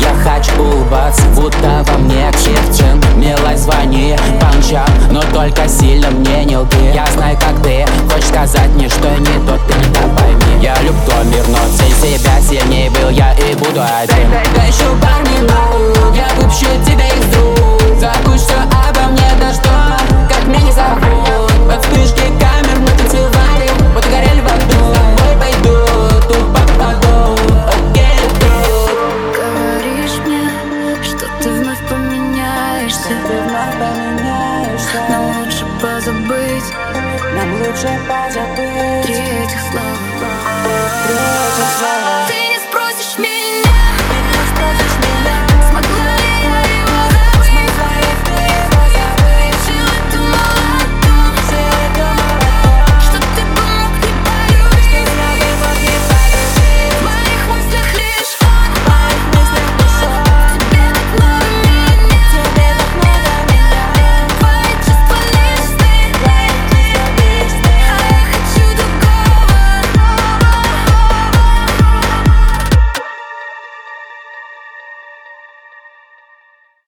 Я хочу улыбаться, будто во мне Ксивцин. Милой, звони, помчал, но только сильно мне не лги. Я знаю, как ты, хочешь сказать мне, что не тот, ты меня пойми. Я люблю твой мир, но цель себя сильней был я и буду один. Да еще пару минут, я выпущу тебя из рук. Забудь, что обо мне, да что, как меня не зовут. Под вспышки камер мы танцевали, вот и горели в аду. Бой пойду, тут попаду, окей, тут. Говоришь мне, что ты вновь поменяешься. Нам лучше позабыть. Нам лучше позабыть Три этих слова. Три этих слова.